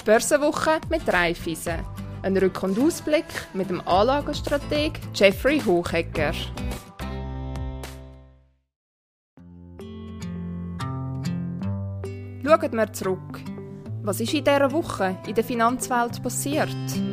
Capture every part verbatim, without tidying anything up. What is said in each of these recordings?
Börsenwoche mit Raiffeisen. Ein Rück- und Ausblick mit dem Anlagestrateg Jeffrey Hochegger. Schauen wir zurück. Was ist in dieser Woche in der Finanzwelt passiert?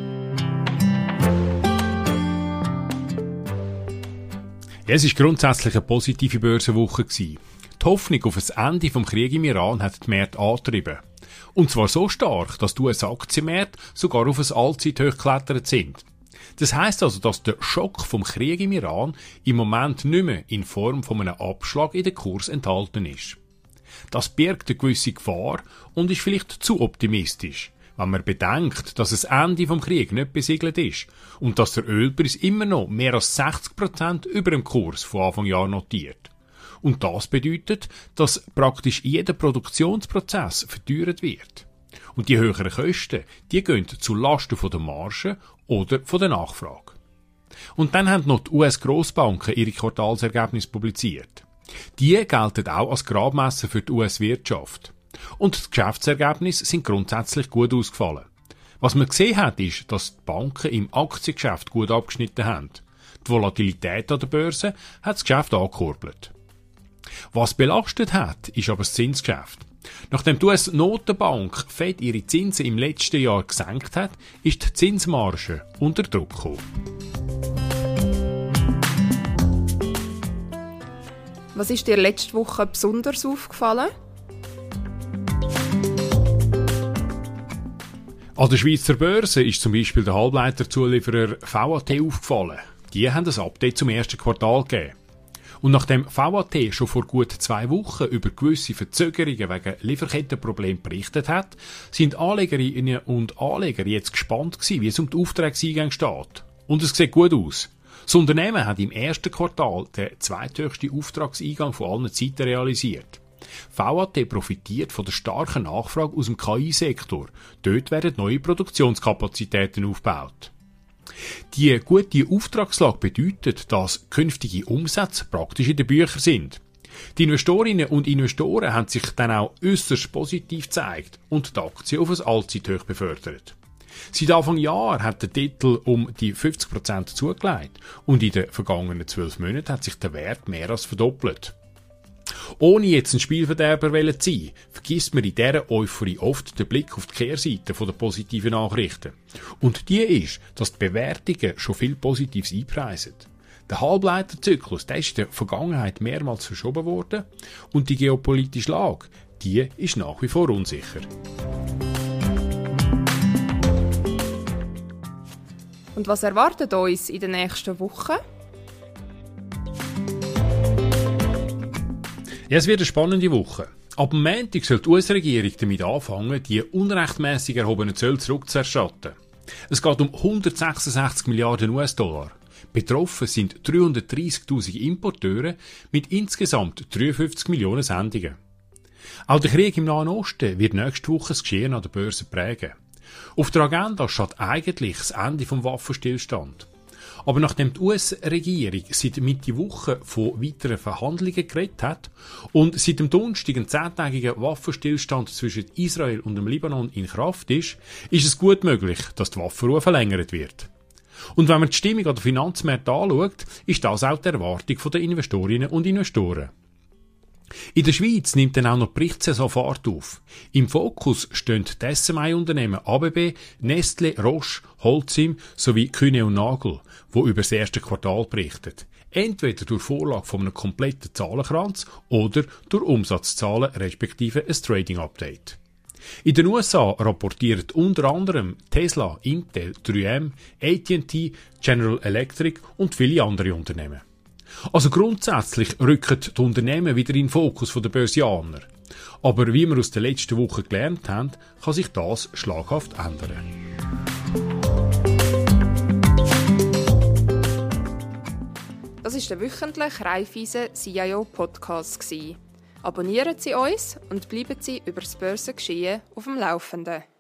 Ja, es war grundsätzlich eine positive Börsenwoche. Die Hoffnung auf ein Ende des Krieges im Iran hat die Märkte angetrieben. Und zwar so stark, dass die U S-Aktienmärkte sogar auf ein Allzeithoch geklettert sind. Das heisst also, dass der Schock vom Krieg im Iran im Moment nicht mehr in Form von einem Abschlag in den Kurs enthalten ist. Das birgt eine gewisse Gefahr und ist vielleicht zu optimistisch, wenn man bedenkt, dass das Ende vom Krieg nicht besiegelt ist und dass der Ölpreis immer noch mehr als sechzig Prozent über dem Kurs von Anfang Jahr notiert. Und das bedeutet, dass praktisch jeder Produktionsprozess verteuert wird. Und die höheren Kosten, die gehen zu Lasten von der Marge oder von der Nachfrage. Und dann haben noch die U S-Grossbanken ihre Quartalsergebnisse publiziert. Die gelten auch als Gradmesser für die U S-Wirtschaft. Und die Geschäftsergebnisse sind grundsätzlich gut ausgefallen. Was man gesehen hat, ist, dass die Banken im Aktiengeschäft gut abgeschnitten haben. Die Volatilität an der Börse hat das Geschäft angekurbelt. Was belastet hat, ist aber das Zinsgeschäft. Nachdem die U S-Notenbank Fed ihre Zinsen im letzten Jahr gesenkt hat, ist die Zinsmarge unter Druck gekommen. Was ist dir letzte Woche besonders aufgefallen? An der Schweizer Börse ist zum Beispiel der Halbleiterzulieferer V A T aufgefallen. Die haben ein Update zum ersten Quartal gegeben. Und nachdem V A T schon vor gut zwei Wochen über gewisse Verzögerungen wegen Lieferkettenproblemen berichtet hat, sind Anlegerinnen und Anleger jetzt gespannt gewesen, wie es um die Auftragseingänge steht. Und es sieht gut aus. Das Unternehmen hat im ersten Quartal den zweithöchsten Auftragseingang von allen Zeiten realisiert. V A T profitiert von der starken Nachfrage aus dem K I-Sektor. Dort werden neue Produktionskapazitäten aufgebaut. Die gute Auftragslage bedeutet, dass künftige Umsätze praktisch in den Büchern sind. Die Investorinnen und Investoren haben sich dann auch äußerst positiv gezeigt und die Aktie auf ein Allzeithoch befördert. Seit Anfang Jahr hat der Titel um die fünfzig Prozent zugelegt und in den vergangenen zwölf Monaten hat sich der Wert mehr als verdoppelt. Ohne jetzt ein Spielverderber zu sein, vergisst man in dieser Euphorie oft den Blick auf die Kehrseite der positiven Nachrichten. Und die ist, dass die Bewertungen schon viel Positives einpreisen. Der Halbleiterzyklus, der ist in der Vergangenheit mehrmals verschoben worden und die geopolitische Lage, die ist nach wie vor unsicher. Und was erwartet uns in den nächsten Wochen? Ja, es wird eine spannende Woche. Ab dem Montag soll die U S-Regierung damit anfangen, die unrechtmäßig erhobenen Zölle zurückzuerstatten. Es geht um hundertsechsundsechzig Milliarden U S-Dollar. Betroffen sind dreihundertdreissigtausend Importeure mit insgesamt dreiundfünfzig Millionen Sendungen. Auch der Krieg im Nahen Osten wird nächste Woche das Geschehen an der Börse prägen. Auf der Agenda steht eigentlich das Ende des Waffenstillstands. Aber nachdem die U S-Regierung seit Mitte Woche von weiteren Verhandlungen geredet hat und seit dem Donnerstag ein zehntägiger Waffenstillstand zwischen Israel und dem Libanon in Kraft ist, ist es gut möglich, dass die Waffenruhe verlängert wird. Und wenn man die Stimmung an den Finanzmärkten anschaut, ist das auch die Erwartung der Investorinnen und Investoren. In der Schweiz nimmt dann auch noch die Berichtssaison Fahrt auf. Im Fokus stehen die S M I-Unternehmen A B B, Nestlé, Roche, Holcim sowie Kühne und Nagel, die über das erste Quartal berichten. Entweder durch Vorlage von einem kompletten Zahlenkranz oder durch Umsatzzahlen respektive ein Trading-Update. In den U S A rapportieren unter anderem Tesla, Intel, drei M, A T and T, General Electric und viele andere Unternehmen. Also grundsätzlich rücken die Unternehmen wieder in den Fokus der Börsianer. Aber wie wir aus der letzten Woche gelernt haben, kann sich das schlaghaft ändern. Das war der wöchentliche Raiffeisen C I O Podcast. Abonnieren Sie uns und bleiben Sie über das Börsengeschehen auf dem Laufenden.